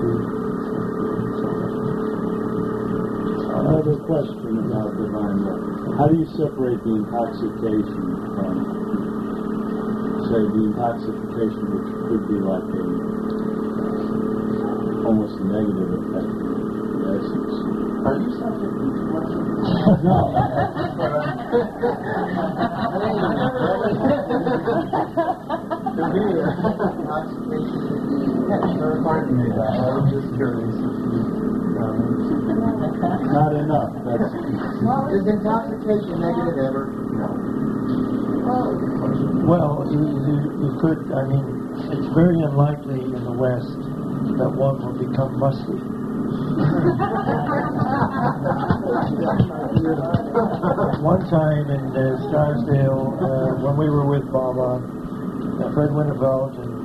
Another question about divine love. How do you separate the intoxication from, say, the intoxication which could be like a almost a negative effect in essence? Are you subject to question? No. To me, intoxication is pardon me. I was just curious. Not enough. That's Is intoxication negative ever? No. Well, you could, I mean, it's very unlikely in the West that one will become musty. One time in Scarsdale, when we were with Baba, Fred Winterveld and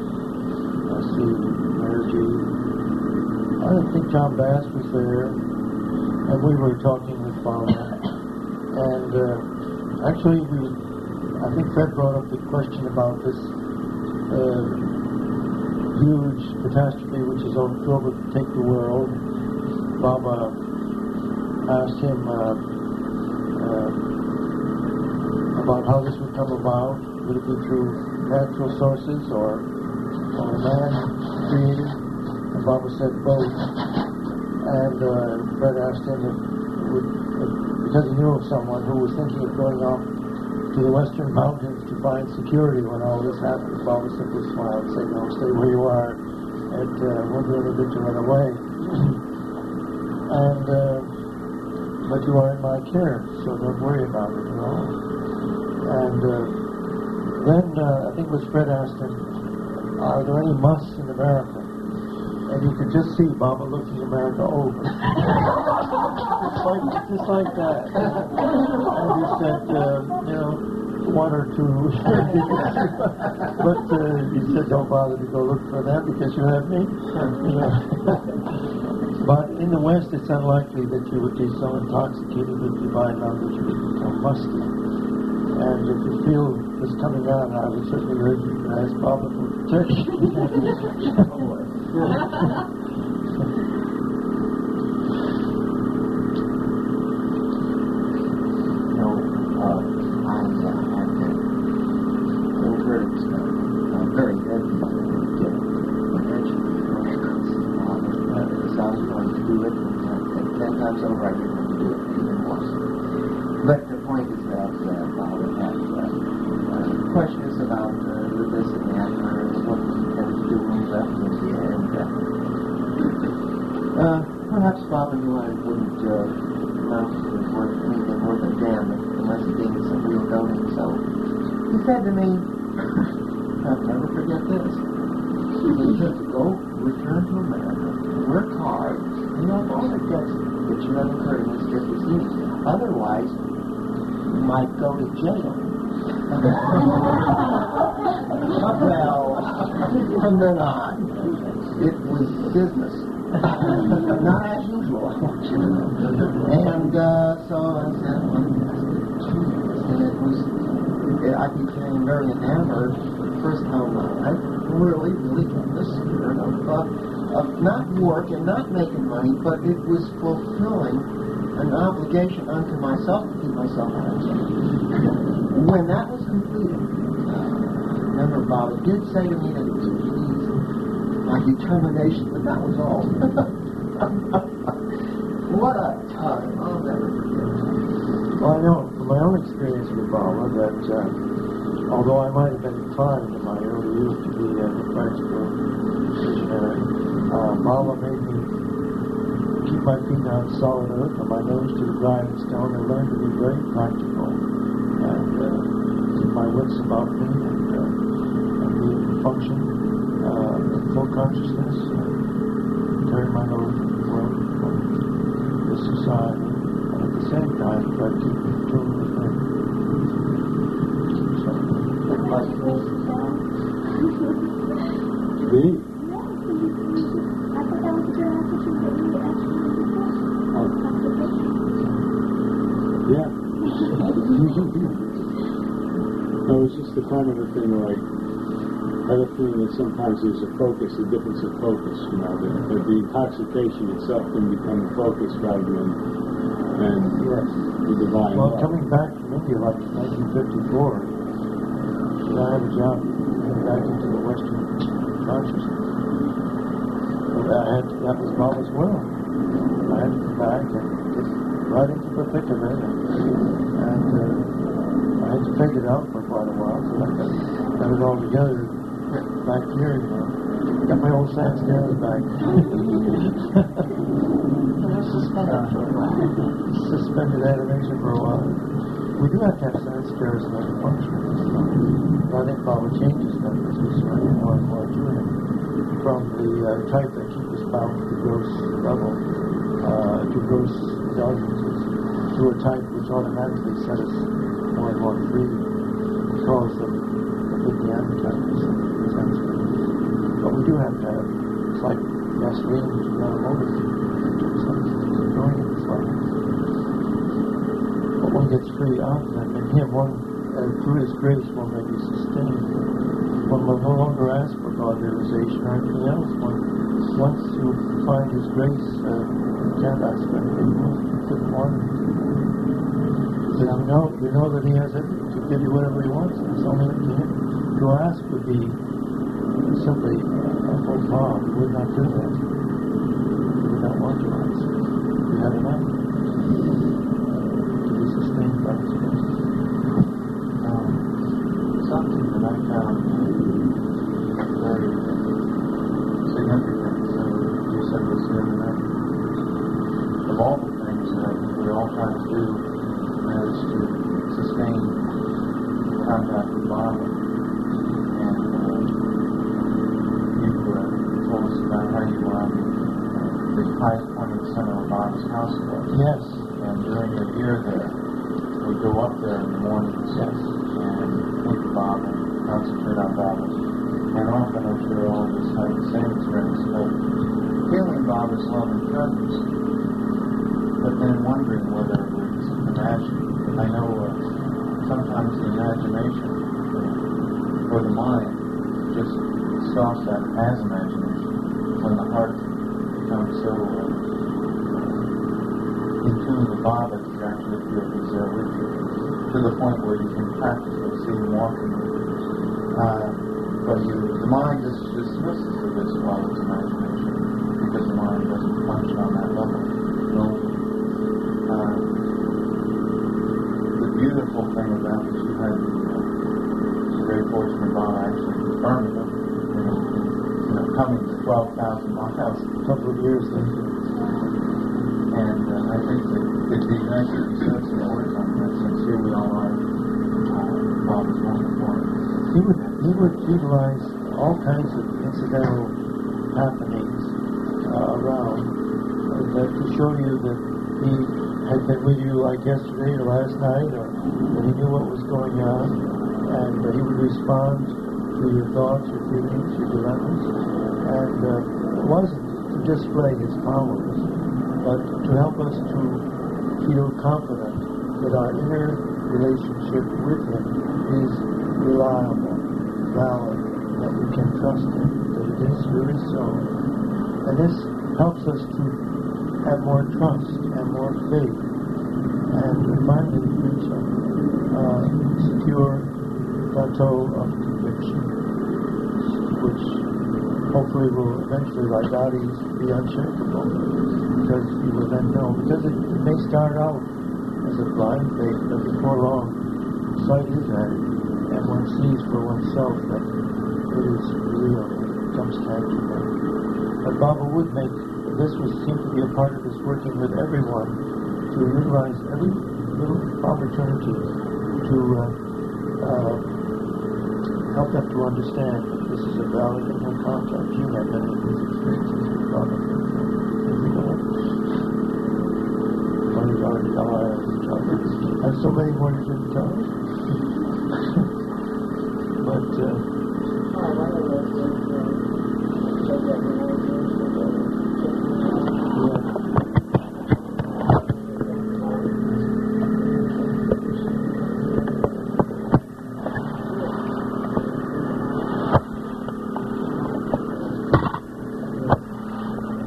Mary G. I think John Bass was there, and we were talking with Baba. And actually, I think Fred brought up the question about this huge catastrophe which is going to take the world. Baba asked him about how this would come about. Would it be through natural sources or man created? And Baba said both. And Fred asked him because he knew of someone who was thinking of going off to the western mountains to find security when all this happened. Baba simply smiled and said, no, stay where you are. It won't do any good to run away. And but you are in my care, so don't worry about it at all. And then I think it was Fred asked him, are there any musts in America? And you could just see Baba looking America over. just like that. And he said, one or two. But he said, don't bother to go look for them because you have me. But in the West, it's unlikely that you would be so intoxicated with divine love that you would become musty. And if you feel this coming on, I would certainly urge you to ask Baba for protection. Very good so I was going to do it, and 10 times over I didn't want to do it even more so. But the point is that Baba had questions about this and that, and what he intended to do when he left India, and perhaps Baba knew I wouldn't amount to anything more than damn unless he gave me some real doting, so he said to me, I'll never forget this. He said to go return to America, work hard, all the debts that you have incurred in this trip this evening. Otherwise, you might go to jail. Well, from then on, it was business. Not as usual. And so I said, and I became very enamored for the first time in my life. Really got the spirit of not work and not making money, but it was fulfilling an obligation unto myself to keep myself out of jail. When that was completed, remember Baba did say to me that it was pleased my determination, but that was all. What a time! I'll never forget it. Well, I know from my own experience with Baba that although I might have been inclined in my early youth to be a practical missionary, Baba made me keep my feet on solid earth and my nose to the grinding stone and learn to be very practical and keep my wits about me and be able to function in full consciousness and turn my nose to the world from this society and at the same time try to keep in tune with me. me. Yeah. No, it's just the kind of a thing like I have a feeling that sometimes there's a difference of focus, that the intoxication itself can become a focus rather than Yes. the divine Well, love. coming back from India, like 1954, I had a job getting back into the Western consciousness. That was Baba's will. I had to come back and get right into the thick of it, and I had to figure it out for quite a while, so I got it all together back here, Got my old Sanskrit back. Suspended animation for a while. We do have to have Sanskrit like a function. I think Baba changes that as we surrender more and more to him. From the type that keep us bound to the gross level, to gross indulgences, to a type which automatically set us more and more free. He calls them the Vidyana types, the Sanskrit. But we do have to have, it's like gasoline in our motor. It's like going in the fire. But one gets free of that, and him, through his grace, one may be sustained. One will no longer ask for God realization or anything else. Once you find his grace, you can't ask for anything more. You couldn't want it. Because you know that he has everything to give you whatever he wants. It's only up to him. To ask would be simply a faux pas. You would not do that. You would not want to ask. You have enough to be sustained by his grace. Something that I found very significant, you said this the other night. Of all the things that I think we all try to do is to sustain contact with Baba. And you told us about how you were on the highest point of the center of Baba's house was. Yes. And during your year there, we go up there in the mornings. Yes. Think of Baba, concentrate on Baba. And often I'm sure all of us have the same experience of feeling Baba's love and presence, but then wondering whether it was imagined. I know sometimes the imagination or the mind just stops that as imagination when the heart becomes so in tune with Baba that you actually feel he's there with you, to the point where you can practically see him walking with you. But the mind just dismisses it as well as imagination, because the mind doesn't function on that level. The beautiful thing about this, you had the great fortune of Baba actually confirming it, coming to 12,000 miles. A couple of years later. And I think that it'd be nice if you said some words on that, since here we all are. Baba's wonderful. He would utilize all kinds of incidental happenings around to show you that he had been with you like yesterday or last night, or that he knew what was going on, and he would respond to your thoughts, your feelings, your dilemmas. And it wasn't to display his powers, but to help us to feel confident that our inner relationship with him is reliable, valid, that we can trust him, that it is really so. And this helps us to have more trust and more faith, and finally reach a secure plateau of conviction, which hopefully will eventually, like Adi's, be unshakable, because you will then know. Because it may start out as a blind faith, but before long, sight is added, and one sees for oneself that it is real, it becomes tangible. But Baba would make, this would seem to be a part of his working with everyone, to utilize every little opportunity to help them to understand that this is a valid and no contact. You had many of these experiences with Baba. One is already died, and so many more you didn't tell. But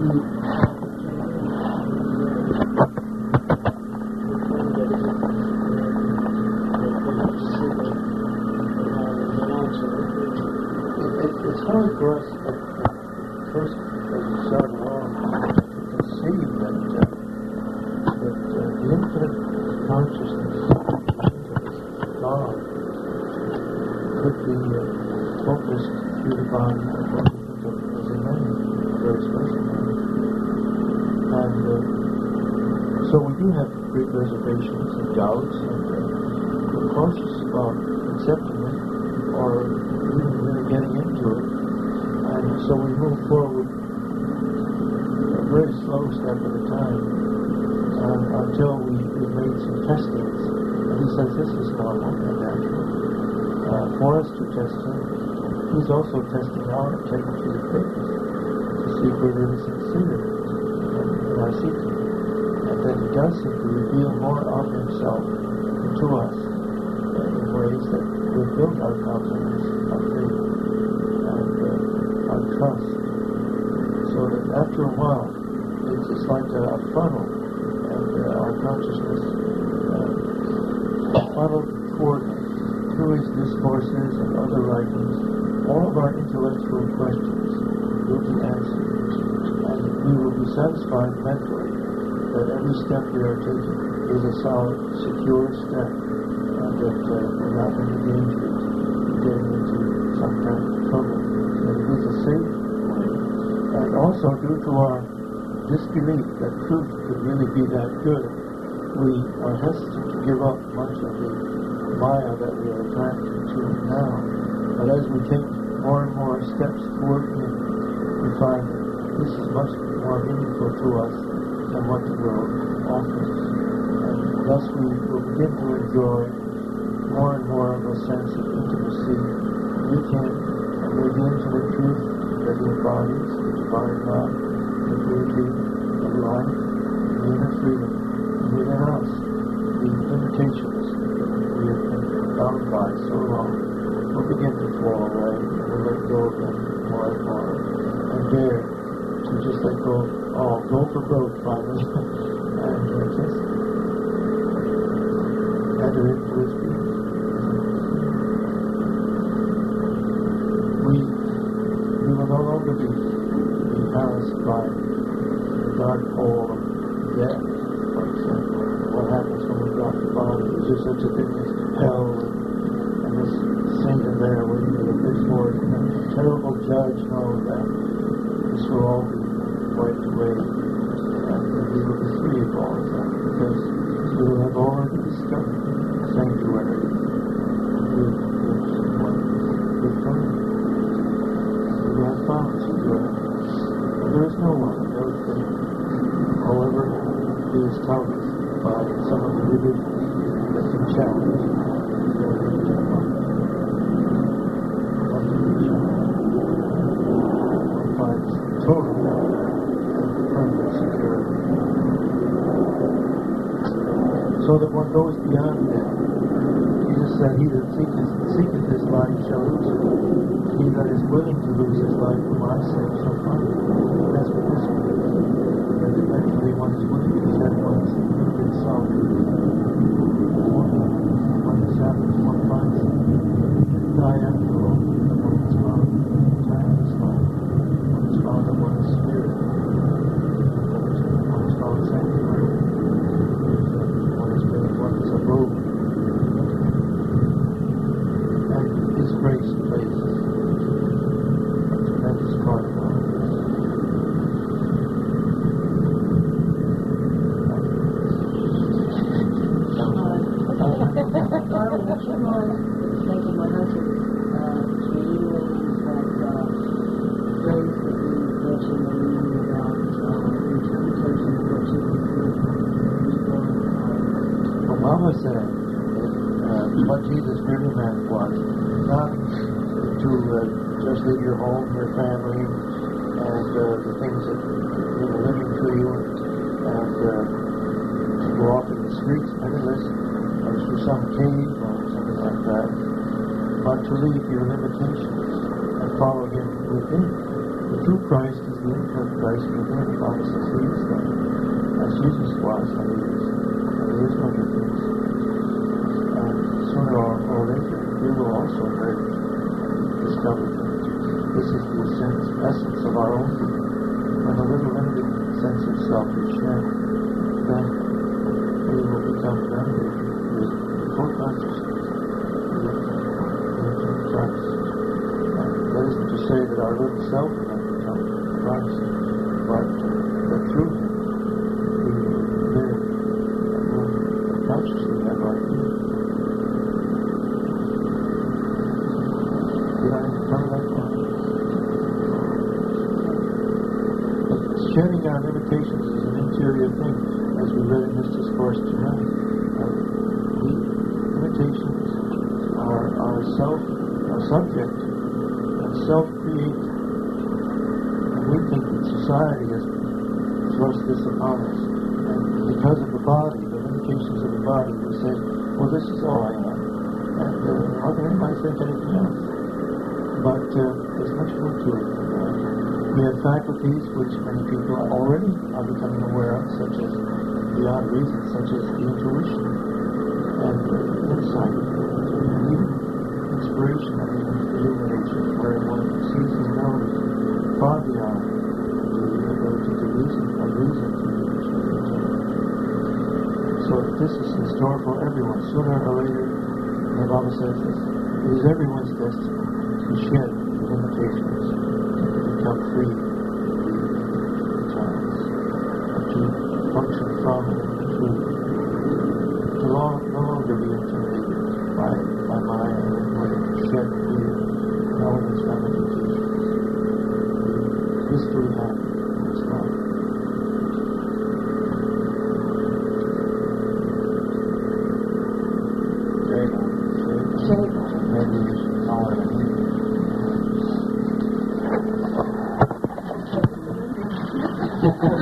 It's hard for us at first, as we start along, to conceive that the infinite consciousness of God could be focused through the body of what we think of as a man, a very special man. And so we do have great reservations and doubts, and we're cautious about accepting it or even really getting into it. And so we move forward a very slow step at a time until we've made some testings. And he says this is normal and natural. For us to test him, he's also testing our integrity of faith to see if we're really sincere in our seeking. And then he does seem to reveal more of himself to us in ways that will build our confidence, our faith, and our trust. So that after a while, it's like a funnel, and our consciousness funneled toward through his discourses and other writings, all of our intellectual questions will be answered, and we will be satisfied mentally that every step we are taking is a solid, secure step, and that we're not in the danger of getting into some kind of trouble, that it is a safe way. And also, due to our disbelief that truth could really be that good, we are hesitant to give up much of the Maya that we are attracted to now. But as we take more and more steps toward him, we find that this is much more meaningful to us than what the world offers. And thus we will begin to enjoy more and more of a sense of intimacy with him and with the infinite truth that he embodies, the divine love, the beauty, the life, the inner freedom, and within us, the limitations we have been bound by so long will begin to fall away, and we'll let go of them more and more, and dare to just let go of all, go for broke finally, and just enter into his peace. We will no longer be harassed by the dark hole of death, for example. What happens when we drop the body? Is there such a thing as hell and this Satan there waiting to the pitchfork and a terrible judge? No, that this will all be wiped away, and we will be free of all of that, because we will have already discovered sanctuary with God. We have found security. There is no one, no thing, however he is touted by some of the religions that can challenge their religion. Nothing can challenge. One finds total and permanent security. So that one goes beyond death. Jesus said, he that seeketh his life shall lose it. He that is willing to lose his life for my sake shall find it. That's what this means. That eventually one is willing to shed one's limited self. When this happens, one finds that it die after all. That one is found timeless life. One is found that one is spirit. One is found sanctuary. One is abode. And his grace plays a tremendous part in all of this. Darwin, would you mind making my husband reiterate that phrase that you mentioned earlier about interpretation of what you Well, Mama said what Jesus really meant was not to just leave your home, your family, and the things that are living to you, and to go off in the streets penniless, or to some cave or something like that, but to leave your limitations and follow him within the through Christ is the infinite Christ within. The Bible says He is God. As Jesus was, and He is. And He is no difference. And sooner or later, we will also discover that this is the essence of our own being. When a little limited sense of self is shed, then we will become blended with the full consciousness of the infinite Christ. And that isn't to say that our little self will not become Christ, but that through Him we will live and will consciously have our being. Did I cover that far? Shedding our limitations is an interior thing, as we read in this discourse tonight. The limitations are subject and self-created. And we think that society has thrust this upon us. And because of the body, the limitations of the body, we say, well, this is all I am. And how can anybody think anything else? But there's much more to it than that. We have faculties which many people already are becoming aware of, such as beyond reason, such as the intuition and the insight, and even inspiration and illumination, where one sees and knows far beyond the ability to reason or reason to intuition. So this is in store for everyone. Sooner or later, the Bible says this, it is everyone's destiny to shed the limitations, become free of times, to function from the truth, to no longer be intimidated by mind and intellect, to shed fear and all its ramifications. Peacefully happy in its life. Maybe we should call it a meeting. Thank you.